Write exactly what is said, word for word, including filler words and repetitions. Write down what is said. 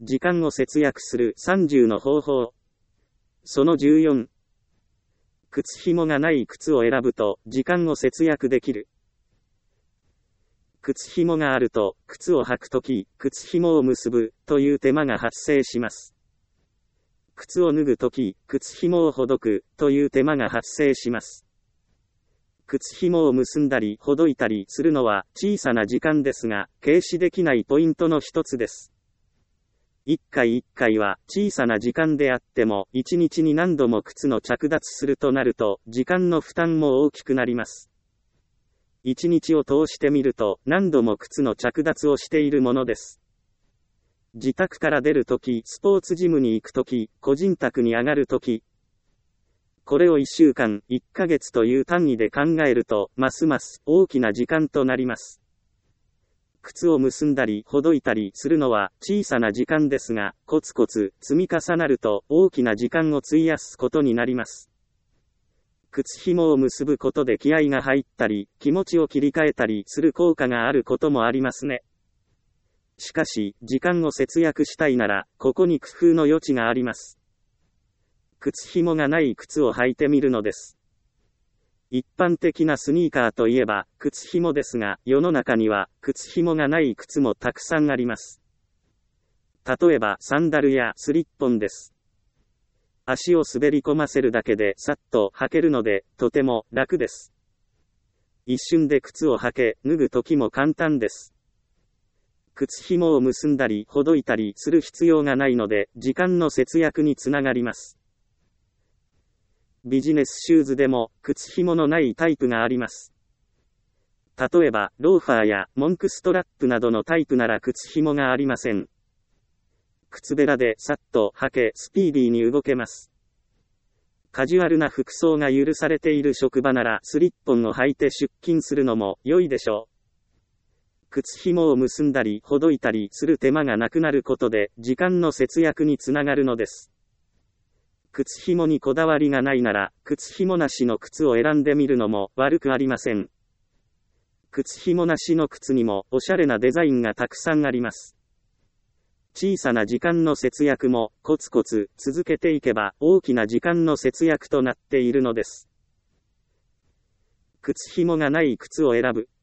時間を節約するさんじゅうの方法。そのじゅうよん。靴紐がない靴を選ぶと時間を節約できる。靴紐があると、靴を履くとき、靴紐を結ぶという手間が発生します。靴を脱ぐとき、靴紐をほどくという手間が発生します。靴紐を結んだりほどいたりするのは小さな時間ですが、軽視できないポイントの一つです。一回一回は小さな時間であっても、一日に何度も靴の着脱するとなると、時間の負担も大きくなります。一日を通してみると、何度も靴の着脱をしているものです。自宅から出るとき、スポーツジムに行くとき、個人宅に上がるとき、これをいっしゅうかん、いっかげつという単位で考えると、ますます大きな時間となります。靴を結んだりほどいたりするのは小さな時間ですが、コツコツ積み重なると大きな時間を費やすことになります。靴紐を結ぶことで気合が入ったり、気持ちを切り替えたりする効果があることもありますね。しかし、時間を節約したいなら、ここに工夫の余地があります。靴紐がない靴を履いてみるのです。一般的なスニーカーといえば、靴紐ですが、世の中には、靴紐がない靴もたくさんあります。例えば、サンダルやスリッポンです。足を滑り込ませるだけでさっと履けるので、とても楽です。一瞬で靴を履け、脱ぐときも簡単です。靴紐を結んだりほどいたりする必要がないので、時間の節約につながります。ビジネスシューズでも、靴紐のないタイプがあります。例えば、ローファーやモンクストラップなどのタイプなら靴紐がありません。靴べらでさっと履け、スピーディーに動けます。カジュアルな服装が許されている職場ならスリッポンを履いて出勤するのも良いでしょう。靴紐を結んだりほどいたりする手間がなくなることで、時間の節約につながるのです。靴紐にこだわりがないなら、靴紐なしの靴を選んでみるのも悪くありません。靴紐なしの靴にもおしゃれなデザインがたくさんあります。小さな時間の節約もコツコツ続けていけば大きな時間の節約となっているのです。靴紐がない靴を選ぶ。